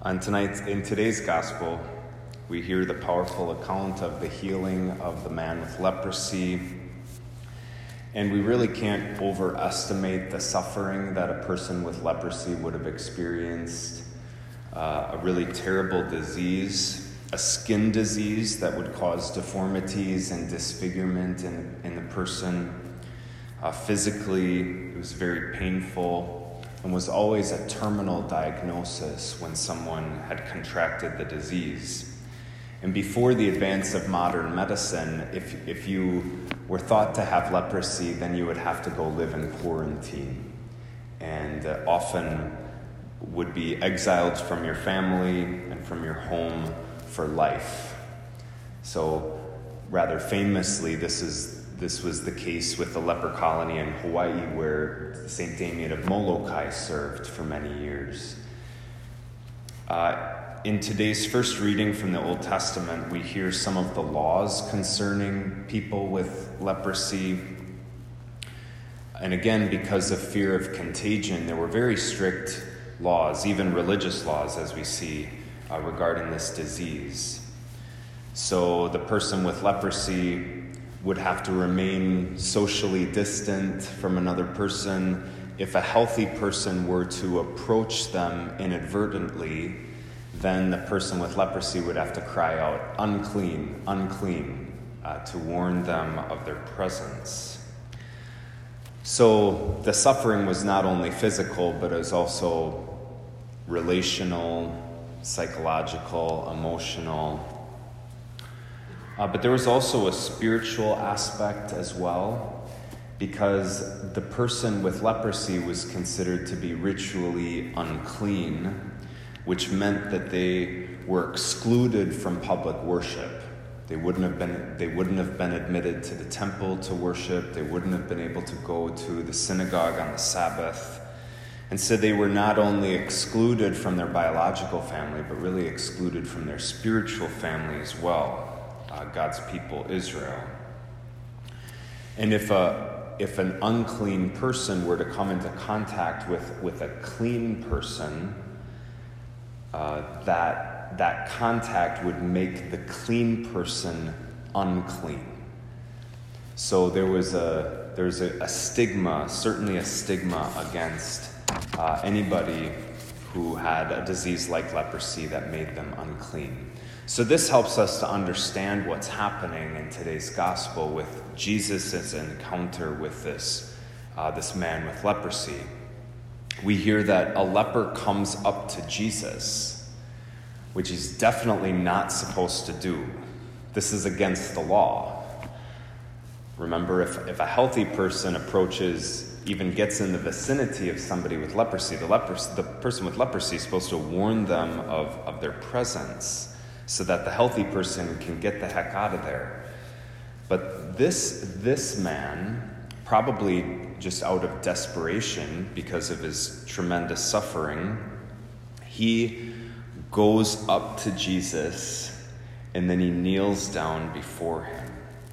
In today's gospel, we hear the powerful account of the healing of the man with leprosy, and we really can't overestimate the suffering that a person with leprosy would have experienced. A really terrible disease, a skin disease that would cause deformities and disfigurement in the person. Physically, it was very painful and was always a terminal diagnosis when someone had contracted the disease. And before the advance of modern medicine, if you were thought to have leprosy, then you would have to go live in quarantine and often would be exiled from your family and from your home for life. So rather famously, this was the case with the leper colony in Hawaii, where St. Damien of Molokai served for many years. In today's first reading from the Old Testament, we hear some of the laws concerning people with leprosy. And again, because of fear of contagion, there were very strict laws, even religious laws, as we see regarding this disease. So the person with leprosy would have to remain socially distant from another person. If a healthy person were to approach them inadvertently, then the person with leprosy would have to cry out, "Unclean, unclean," to warn them of their presence. So the suffering was not only physical, but it was also relational, psychological, emotional. But there was also a spiritual aspect as well, because the person with leprosy was considered to be ritually unclean, which meant that they were excluded from public worship. They wouldn't have been admitted to the temple to worship. They wouldn't have been able to go to the synagogue on the Sabbath. And so they were not only excluded from their biological family, but really excluded from their spiritual family as well. God's people, Israel. And if an unclean person were to come into contact with a clean person, that contact would make the clean person unclean. So there's a stigma, certainly a stigma against anybody who had a disease like leprosy that made them unclean. So this helps us to understand what's happening in today's gospel with Jesus' encounter with this man with leprosy. We hear that a leper comes up to Jesus, which he's definitely not supposed to do. This is against the law. Remember, if a healthy person even gets in the vicinity of somebody with leprosy, the person with leprosy is supposed to warn them of their presence, so that the healthy person can get the heck out of there. But this man, probably just out of desperation because of his tremendous suffering, he goes up to Jesus and then he kneels down before him.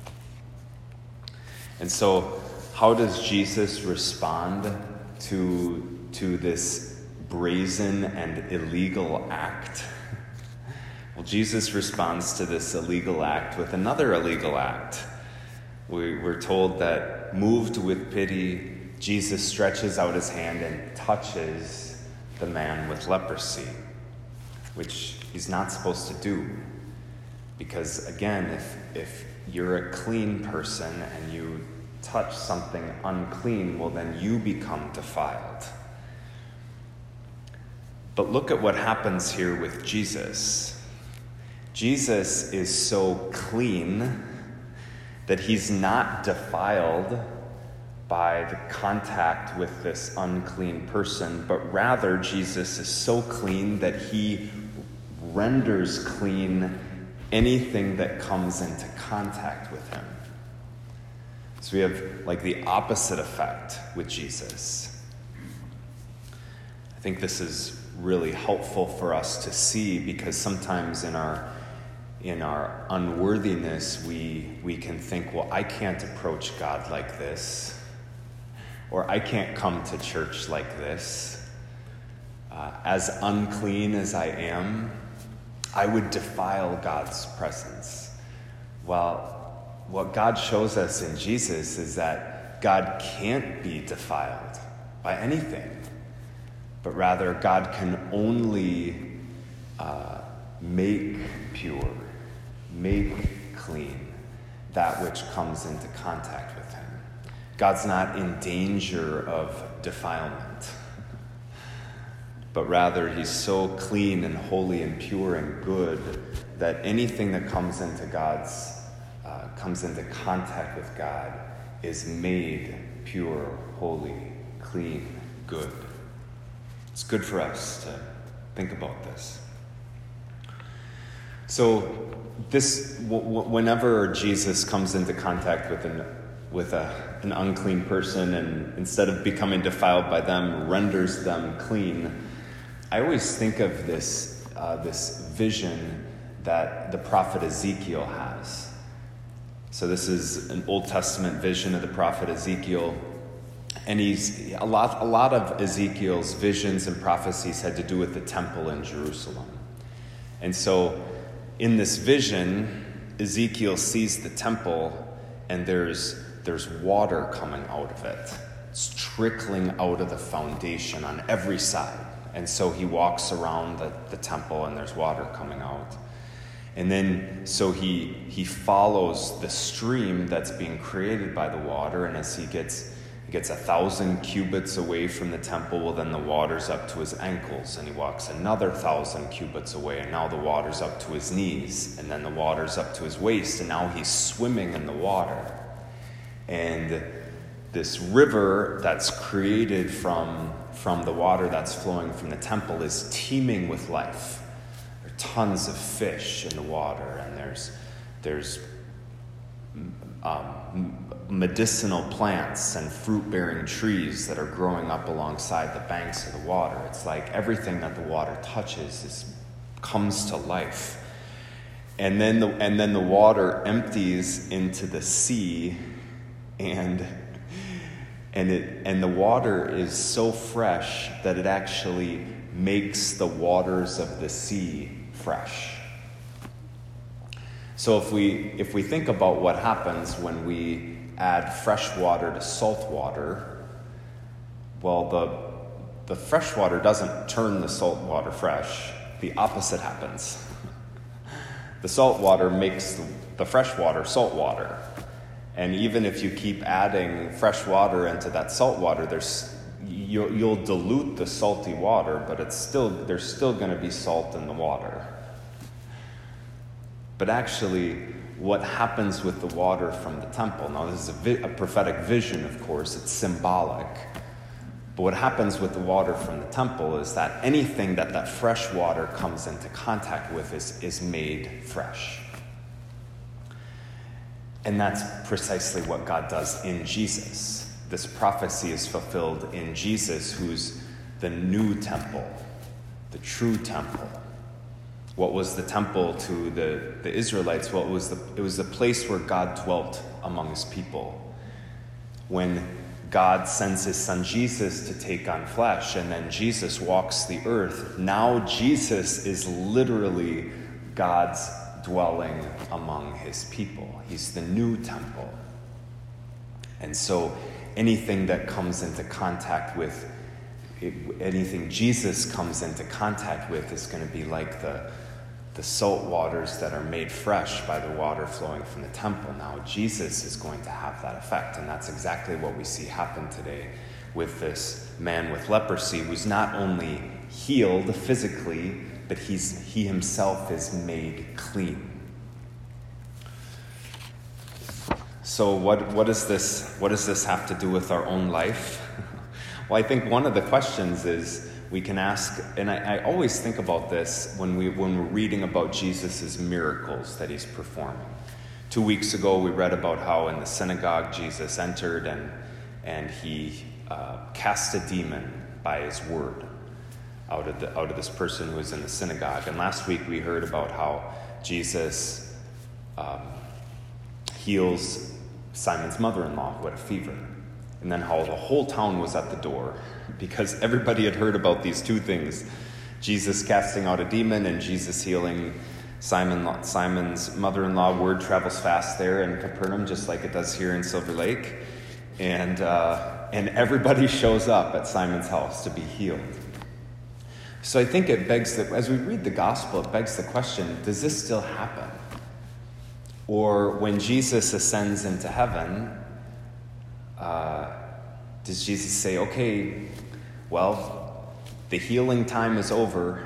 And so how does Jesus respond to this brazen and illegal act? Well, Jesus responds to this illegal act with another illegal act. We're told that, moved with pity, Jesus stretches out his hand and touches the man with leprosy, which he's not supposed to do. Because again, if you're a clean person and you touch something unclean, well, then you become defiled. But look at what happens here with Jesus. Jesus is so clean that he's not defiled by the contact with this unclean person, but rather Jesus is so clean that he renders clean anything that comes into contact with him. So we have like the opposite effect with Jesus. I think this is really helpful for us to see, because sometimes in our unworthiness, we can think, well, I can't approach God like this, or I can't come to church like this. as unclean as I am, I would defile God's presence. Well, what God shows us in Jesus is that God can't be defiled by anything, but rather God can only make pure, make clean that which comes into contact with him. God's not in danger of defilement, but rather he's so clean and holy and pure and good that anything that comes into contact with God is made pure, holy, clean, good. It's good for us to think about this. So whenever Jesus comes into contact with an unclean person, and instead of becoming defiled by them, renders them clean, I always think of this vision that the prophet Ezekiel has. So this is an Old Testament vision of the prophet Ezekiel, and a lot of Ezekiel's visions and prophecies had to do with the temple in Jerusalem. And so in this vision, Ezekiel sees the temple, and there's water coming out of it. It's trickling out of the foundation on every side. And so he walks around the temple, and there's water coming out. And then, so he follows the stream that's being created by the water, and as he gets 1,000 cubits away from the temple, well, then the water's up to his ankles, and he walks another 1,000 cubits away, and now the water's up to his knees, and then the water's up to his waist, and now he's swimming in the water. And this river that's created from the water that's flowing from the temple is teeming with life. There are tons of fish in the water, and there's medicinal plants and fruit-bearing trees that are growing up alongside the banks of the water. It's like everything that the water touches comes to life. And then the water empties into the sea, and the water is so fresh that it actually makes the waters of the sea fresh. So if we think about what happens when we add fresh water to salt water, well, the fresh water doesn't turn the salt water fresh. The opposite happens. The salt water makes the fresh water salt water. And even if you keep adding fresh water into that salt water, you'll dilute the salty water, but there's still going to be salt in the water. But actually, what happens with the water from the temple, now this is a prophetic vision, of course, it's symbolic, but what happens with the water from the temple is that anything that fresh water comes into contact with is made fresh. And that's precisely what God does in Jesus. This prophecy is fulfilled in Jesus, who's the new temple, the true temple. What was the temple to the Israelites? Well, it was the place where God dwelt among his people. When God sends his son Jesus to take on flesh, and then Jesus walks the earth, now Jesus is literally God's dwelling among his people. He's the new temple. And so anything that comes into contact with, anything Jesus comes into contact with is going to be like the salt waters that are made fresh by the water flowing from the temple. Now Jesus is going to have that effect, and that's exactly what we see happen today with this man with leprosy, who's not only healed physically, but he himself is made clean. So what does this have to do with our own life? Well, I think one of the questions is we can ask, and I always think about this when we're reading about Jesus' miracles that he's performing. 2 weeks ago, we read about how in the synagogue Jesus entered and he cast a demon by his word out of this person who was in the synagogue. And last week we heard about how Jesus heals Simon's mother-in-law who had a fever. And then how the whole town was at the door because everybody had heard about these two things: Jesus casting out a demon and Jesus healing Simon's mother-in-law. Word travels fast there in Capernaum, just like it does here in Silver Lake. And everybody shows up at Simon's house to be healed. So I think it begs that, as we read the gospel, it begs the question, does this still happen? Or when Jesus ascends into heaven, does Jesus say, okay, well, the healing time is over.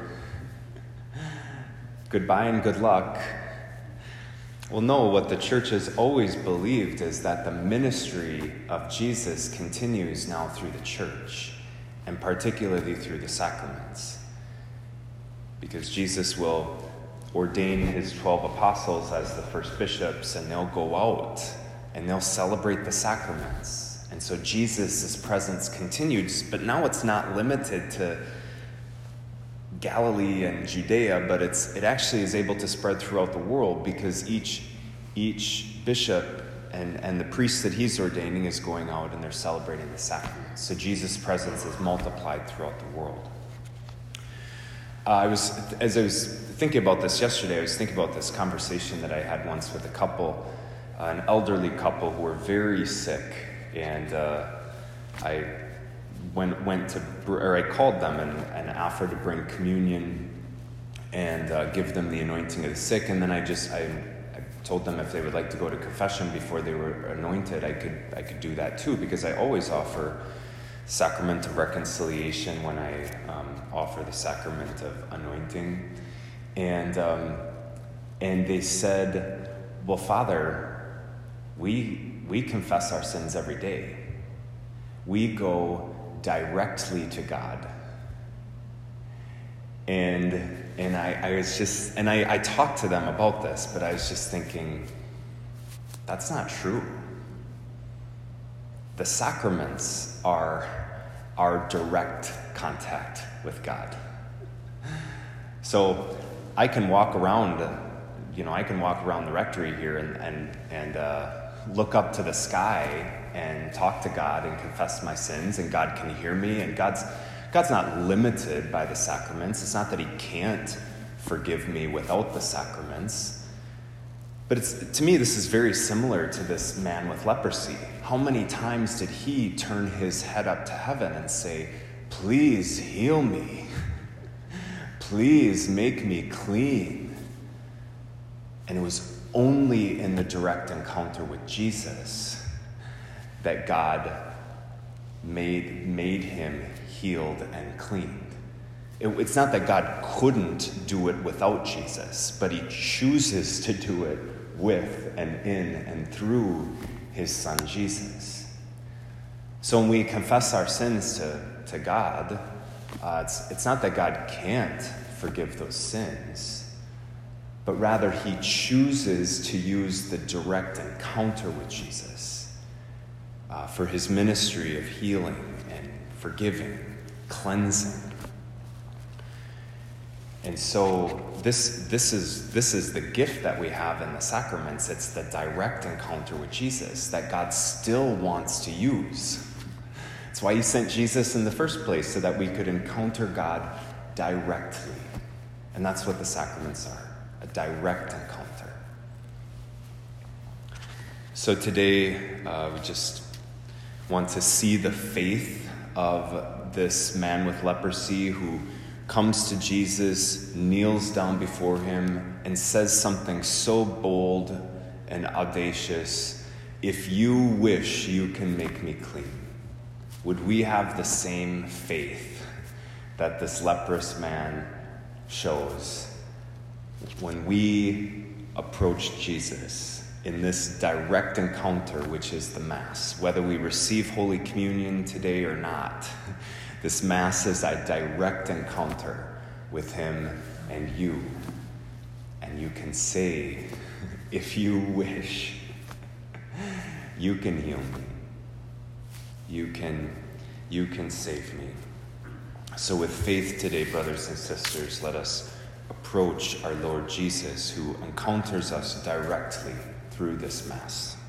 Goodbye and good luck. Well, no, what the church has always believed is that the ministry of Jesus continues now through the church, and particularly through the sacraments. Because Jesus will ordain his 12 apostles as the first bishops, and they'll go out and they'll celebrate the sacraments. And so Jesus' presence continues, but now it's not limited to Galilee and Judea, but it actually is able to spread throughout the world, because each bishop and the priest that he's ordaining is going out and they're celebrating the sacraments. So Jesus' presence is multiplied throughout the world. As I was thinking about this yesterday, I was thinking about this conversation that I had once with a couple, an elderly couple who were very sick, and I called them and offered to bring communion and give them the anointing of the sick, and then I told them if they would like to go to confession before they were anointed, I could do that too, because I always offer sacrament of reconciliation when I offer the sacrament of anointing. And they said, well, Father, we confess our sins every day. We go directly to God. And I talked to them about this, but I was just thinking, that's not true. The sacraments are our direct contact with God. So I can walk around, the rectory here and look up to the sky and talk to God and confess my sins, and God can hear me, and God's not limited by the sacraments. It's not that he can't forgive me without the sacraments. But to me, this is very similar to this man with leprosy. How many times did he turn his head up to heaven and say, please heal me. Please make me clean. And it was only in the direct encounter with Jesus that God made him healed and cleaned. It's not that God couldn't do it without Jesus, but he chooses to do it with and in and through his son Jesus. So when we confess our sins to God, it's not that God can't forgive those sins, but rather he chooses to use the direct encounter with Jesus for his ministry of healing and forgiving, cleansing. And so this is the gift that we have in the sacraments. It's the direct encounter with Jesus that God still wants to use. That's why he sent Jesus in the first place, so that we could encounter God directly. And that's what the sacraments are, a direct encounter. So today, we just want to see the faith of this man with leprosy who comes to Jesus, kneels down before him, and says something so bold and audacious: if you wish, you can make me clean. Would we have the same faith that this leprous man shows when we approach Jesus in this direct encounter, which is the Mass? Whether we receive Holy Communion today or not, this Mass is a direct encounter with him and you. And you can say, if you wish, you can heal me. You can save me. So with faith today, brothers and sisters, let us approach our Lord Jesus, who encounters us directly through this Mass.